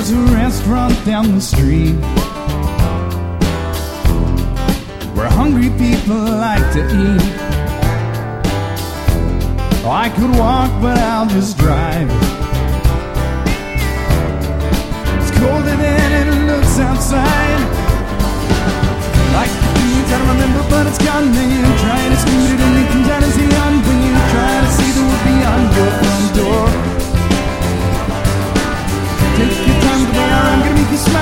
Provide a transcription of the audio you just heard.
There's a restaurant down the street where hungry people like to eat. Oh, I could walk, but I'll just drive. It's colder than it looks outside. Like the dreams I remember, but it's gone. Then you